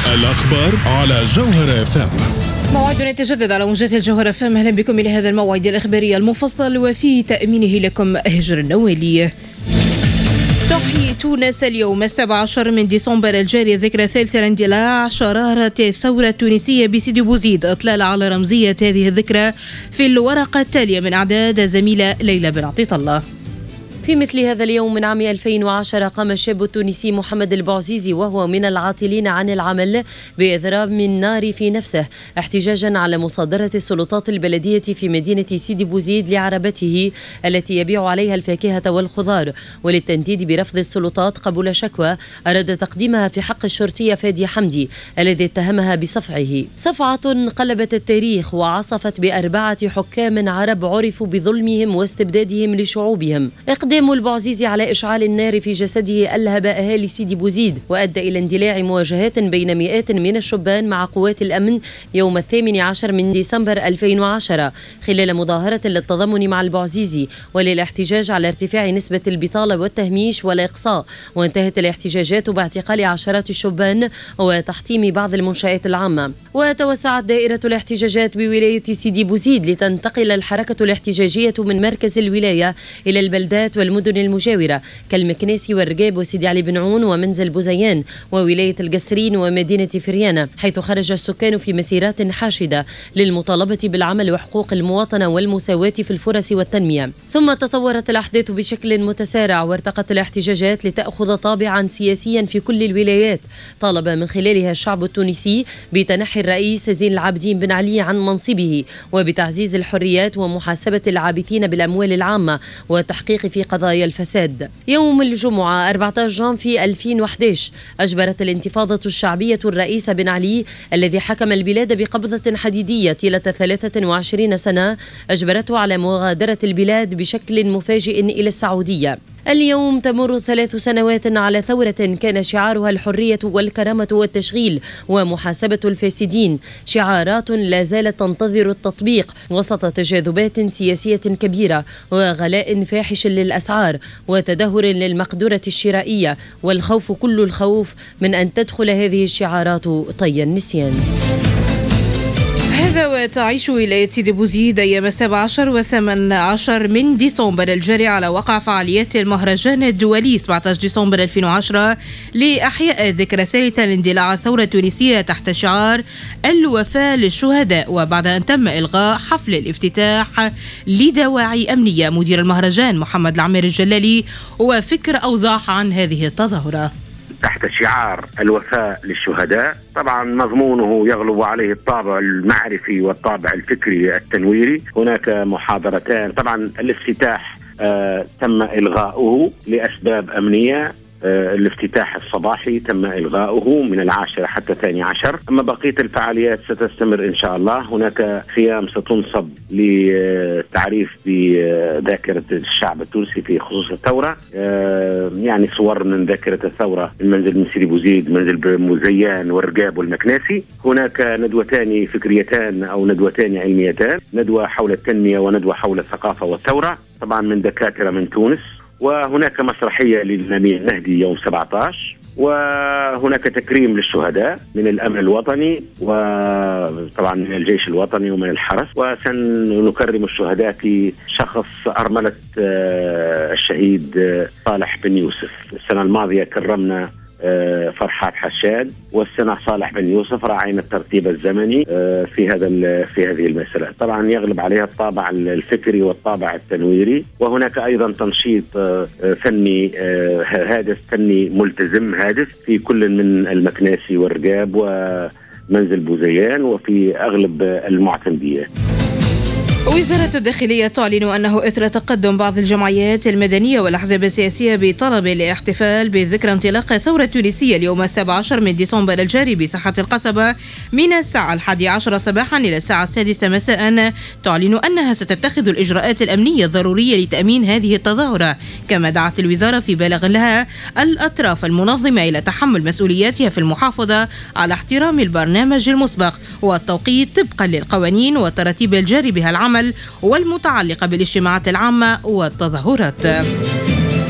الأخبار على جوهر FM. موعدنا يتجدد على موجات الجوهر FM. أهلا بكم إلى هذا الموعد الإخباري المفصل وفي تأمينه لكم هجر النوالي. تحيي تونس اليوم 17 من ديسمبر الجاري ذكرى ثالث الاندلاع شرارة الثورة التونسية بسيدي بوزيد. إطلال على رمزية هذه الذكرى في الورقة التالية من أعداد زميلة ليلى بن عطية الله. في مثل هذا اليوم من عام 2010 قام الشاب التونسي محمد البوعزيزي وهو من العاطلين عن العمل بإضراب من نار في نفسه احتجاجا على مصادرة السلطات البلدية في مدينة سيدي بوزيد لعربته التي يبيع عليها الفاكهة والخضار، وللتنديد برفض السلطات قبول شكوى أراد تقديمها في حق الشرطي فادي حمدي الذي اتهمها بصفعه. صفعة قلبت التاريخ وعصفت ب4 حكام عرب عرفوا بظلمهم واستبدادهم لشعوبهم. اقدام البوعزيزي على إشعال النار في جسده ألهب أهالي سيدي بوزيد وأدى إلى اندلاع مواجهات بين مئات من الشبان مع قوات الأمن يوم 18 من ديسمبر 2010 خلال مظاهرة للتضامن مع البوعزيزي وللاحتجاج على ارتفاع نسبة البطالة والتهميش والإقصاء. وانتهت الاحتجاجات باعتقال عشرات الشبان وتحطيم بعض المنشآت العامة. وتوسعت دائرة الاحتجاجات بولاية سيدي بوزيد لتنتقل الحركة الاحتجاجية من مركز الولاية إلى البلدات والمدن المجاورة كالمكناسي والرقاب وسيدي علي بن عون ومنزل بوزيان وولاية القصرين ومدينة فريانة، حيث خرج السكان في مسيرات حاشدة للمطالبة بالعمل وحقوق المواطنة والمساواة في الفرص والتنمية. ثم تطورت الأحداث بشكل متسارع وارتقت الاحتجاجات لتأخذ طابعا سياسيا في كل الولايات طالب من خلالها الشعب التونسي بتنحي الرئيس زين العابدين بن علي عن منصبه وبتعزيز الحريات ومحاسبة العابثين بالأموال العامة والتحقيق في قضايا الفساد. يوم الجمعة 14 جانفي 2011 أجبرت الانتفاضة الشعبية الرئيس بن علي الذي حكم البلاد بقبضة حديدية طيلة 23 سنة أجبرته على مغادرة البلاد بشكل مفاجئ إلى السعودية. اليوم تمر 3 سنوات على ثورة كان شعارها الحرية والكرامة والتشغيل ومحاسبة الفاسدين، شعارات لا زالت تنتظر التطبيق وسط تجاذبات سياسية كبيرة وغلاء فاحش للأسعار وتدهور للمقدرة الشرائية والخوف كل الخوف من أن تدخل هذه الشعارات طي النسيان. هذا وتعيش ولاية سيدي بوزيد أيام 17 و18 من ديسمبر الجاري على وقع فعاليات المهرجان الدولي 17 ديسمبر 2010 لإحياء الذكرى الثالثة لاندلاع الثورة التونسية تحت شعار الوفاء للشهداء، وبعد أن تم إلغاء حفل الافتتاح لدواعي أمنية. مدير المهرجان محمد العمير الجلالي وفكر أوضح عن هذه التظاهرة. تحت شعار الوفاء للشهداء، طبعا مضمونه يغلب عليه الطابع المعرفي والطابع الفكري التنويري. هناك محاضرتان، طبعا الافتتاح تم إلغاؤه لأسباب أمنية. الافتتاح الصباحي تم إلغاؤه من 10 حتى 12. أما بقية الفعاليات ستستمر إن شاء الله. هناك خيام ستنصب للتعريف بذاكرة الشعب التونسي في خصوص الثورة، يعني صور من ذاكرة الثورة، المنزل من سيدي بوزيد، منزل بوزيان والرقاب والمكناسي. هناك ندوتان فكريتان أو ندوتان علميتان، ندوة حول التنمية وندوة حول الثقافة والثورة، طبعا من دكاترة من تونس. وهناك مسرحية للأمين نهدي يوم 17، وهناك تكريم للشهداء من الأمن الوطني وطبعا من الجيش الوطني ومن الحرس. وسنكرم الشهداء في شخص أرملة الشهيد صالح بن يوسف. السنة الماضية كرمنا فرحات حشاد، والسنة صالح بن يوسف راعينا الترتيب الزمني في هذه المسألة. طبعا يغلب عليها الطابع الفكري والطابع التنويري. وهناك أيضا تنشيط فني هادف، فني ملتزم هادف في كل من المكناسي والرقاب ومنزل بوزيان وفي أغلب المعتمدية. وزارة الداخلية تعلن أنه إثر تقدم بعض الجمعيات المدنية والأحزاب السياسية بطلب الاحتفال بذكرى انطلاق الثورة التونسية اليوم 17 من ديسمبر الجاري بساحة القصبة من الساعة 11 صباحا إلى الساعة 6 مساء، تعلن أنها ستتخذ الإجراءات الأمنية الضرورية لتأمين هذه التظاهرة. كما دعت الوزارة في بلاغ لها الأطراف المنظمة إلى تحمل مسؤولياتها في المحافظة على احترام البرنامج المسبق والتوقيت طبقا للقوانين والتراتيب الجاري بها العمل والمتعلقة بالاجتماعات العامة والتظاهرات.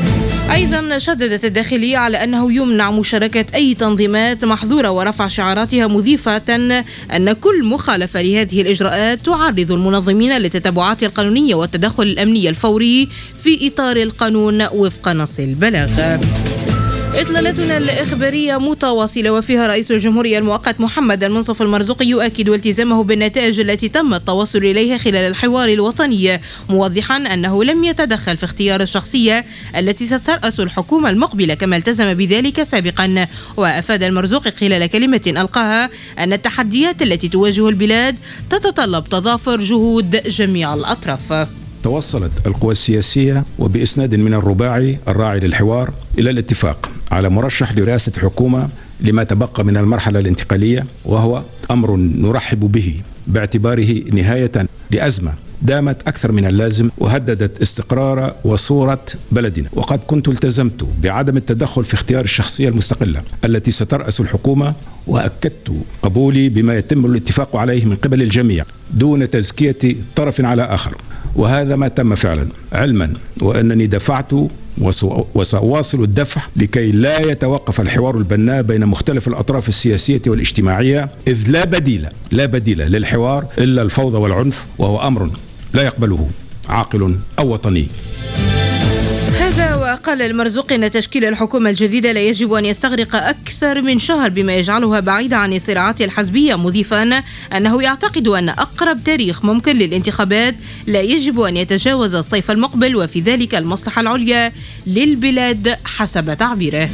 أيضا شددت الداخلية على أنه يمنع مشاركة أي تنظيمات محظورة ورفع شعاراتها، مضيفة أن كل مخالفة لهذه الإجراءات تعرض المنظمين للتتبعات القانونية والتدخل الأمني الفوري في إطار القانون وفق نص البلاغ. إطلالتنا الإخبارية متواصلة وفيها رئيس الجمهورية المؤقت محمد المنصف المرزوقي يؤكد التزامه بالنتائج التي تم التوصل إليها خلال الحوار الوطني، موضحا أنه لم يتدخل في اختيار الشخصية التي سترأس الحكومة المقبلة كما التزم بذلك سابقا. وأفاد المرزوقي خلال كلمة ألقاها أن التحديات التي تواجه البلاد تتطلب تضافر جهود جميع الأطراف. توصلت القوى السياسية وبإسناد من الرباعي الراعي للحوار إلى الاتفاق على مرشح لرئاسة الحكومة لما تبقى من المرحلة الانتقالية، وهو أمر نرحب به باعتباره نهاية لأزمة دامت أكثر من اللازم وهددت استقرار وصورة بلدنا. وقد كنت التزمت بعدم التدخل في اختيار الشخصية المستقلة التي سترأس الحكومة، وأكدت قبولي بما يتم الاتفاق عليه من قبل الجميع دون تزكية طرف على آخر، وهذا ما تم فعلا، علما وأنني دفعت وسأواصل الدفع لكي لا يتوقف الحوار البناء بين مختلف الأطراف السياسية والاجتماعية، إذ لا بديل للحوار إلا الفوضى والعنف، وهو أمر لا يقبله عاقل أو وطني. هذا وقال المرزوقي أن تشكيل الحكومة الجديدة لا يجب أن يستغرق أكثر من شهر بما يجعلها بعيدة عن الصراعات الحزبية، مضيفا أنه يعتقد أن أقرب تاريخ ممكن للانتخابات لا يجب أن يتجاوز الصيف المقبل، وفي ذلك المصلحة العليا للبلاد حسب تعبيره.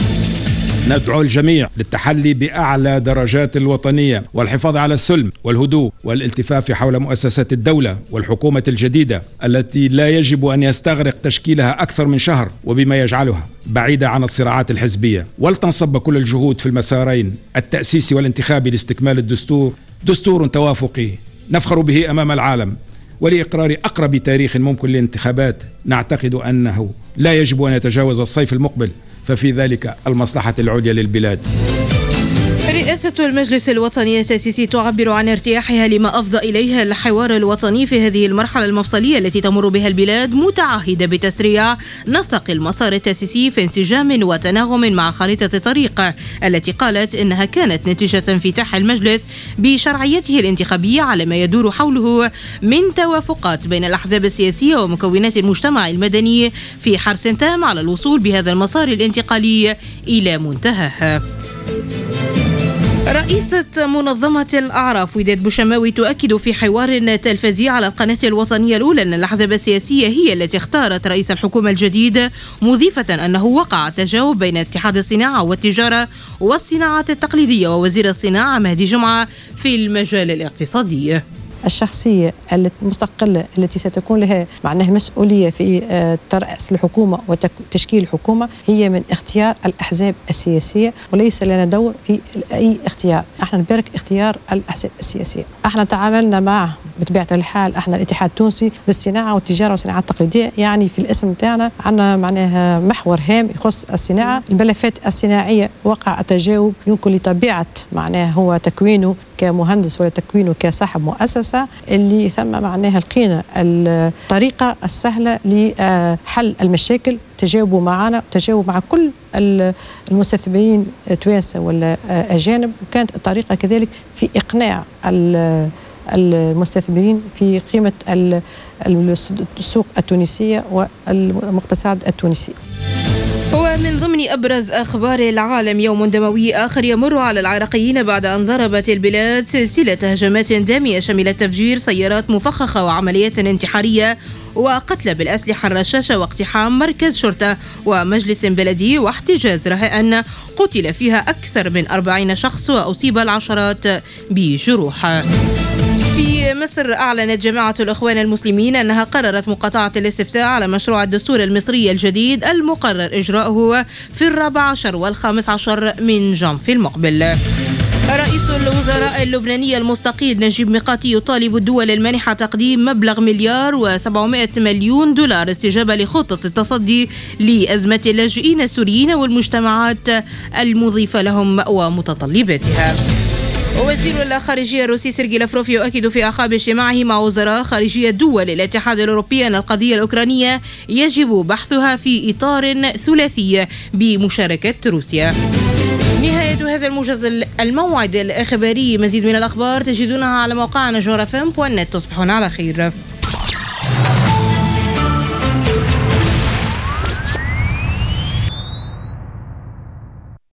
ندعو الجميع للتحلي بأعلى درجات الوطنية والحفاظ على السلم والهدوء والالتفاف حول مؤسسات الدولة والحكومة الجديدة التي لا يجب أن يستغرق تشكيلها أكثر من شهر، وبما يجعلها بعيدة عن الصراعات الحزبية. ولتنصب كل الجهود في المسارين التأسيسي والانتخابي لاستكمال الدستور، دستور توافقي نفخر به أمام العالم، ولإقرار أقرب تاريخ ممكن للانتخابات نعتقد أنه لا يجب أن يتجاوز الصيف المقبل، ففي ذلك المصلحة العليا للبلاد. رئاسة المجلس الوطني التأسيسي تعبر عن ارتياحها لما أفضى إليها الحوار الوطني في هذه المرحلة المفصلية التي تمر بها البلاد، متعهدة بتسريع نسق المسار التأسيسي في انسجام وتناغم مع خريطة الطريق التي قالت إنها كانت نتيجة انفتاح المجلس بشرعيته الانتخابية على ما يدور حوله من توافقات بين الأحزاب السياسية ومكونات المجتمع المدني في حرص تام على الوصول بهذا المسار الانتقالي إلى منتهاه. رئيسة منظمة الأعراف وداد بوشماوي تؤكد في حوار تلفزي على القناة الوطنية الأولى أن الأحزاب السياسية هي التي اختارت رئيس الحكومة الجديد، مضيفة أنه وقع تجاوب بين اتحاد الصناعة والتجارة والصناعات التقليدية ووزير الصناعة مهدي جمعة في المجال الاقتصادي. الشخصية المستقلة التي ستكون لها معناها المسؤولية في ترأس الحكومة وتشكيل الحكومة هي من اختيار الأحزاب السياسية، وليس لنا دور في أي اختيار. احنا نبارك اختيار الأحزاب السياسية. احنا تعاملنا مع بطبيعة الحال احنا الاتحاد التونسي للصناعة والتجارة والصناعات التقليدية، يعني في الاسم بتاعنا عندنا معناها محور هام يخص الصناعة. الملفات الصناعية وقع التجاوب يمكن لطبيعة معناها هو تكوينه كمهندس ولا تكوينه كصاحب مؤسسة، اللي ثم معناها لقينا الطريقة السهلة لحل المشاكل، تجاوبوا معنا وتجاوبوا مع كل المستثمرين توانسة ولا أجانب، وكانت الطريقة كذلك في إقناع المستثمرين في قيمة السوق التونسية والمقتصاد التونسي. ومن ضمن أبرز أخبار العالم، يوم دموي آخر يمر على العراقيين بعد أن ضربت البلاد سلسلة هجمات دامية شملت تفجير سيارات مفخخة وعمليات انتحارية وقتل بالأسلحة الرشاشة واقتحام مركز شرطة ومجلس بلدي واحتجاز رهائن قتل فيها أكثر من 40 شخص وأصيب العشرات بجروح. في مصر أعلنت جماعة الإخوان المسلمين أنها قررت مقاطعة الاستفتاء على مشروع الدستور المصري الجديد المقرر إجراؤه في 14 و15 من جانفي المقبل. رئيس الوزراء اللبناني المستقيل نجيب ميقاتي يطالب الدول المانحة تقديم مبلغ $1,700,000,000 استجابة لخطة التصدي لأزمة اللاجئين السوريين والمجتمعات المضيفة لهم ومتطلباتها. وزير الخارجية الروسي سيرجي لافروف يؤكد في أعقاب اجتماعه مع وزراء خارجية دول الاتحاد الأوروبي أن القضية الأوكرانية يجب بحثها في إطار ثلاثي بمشاركة روسيا. نهاية هذا الموجز الموعد الإخباري. مزيد من الأخبار تجدونها على موقعنا جوهر FM.net. تصبحون على خير.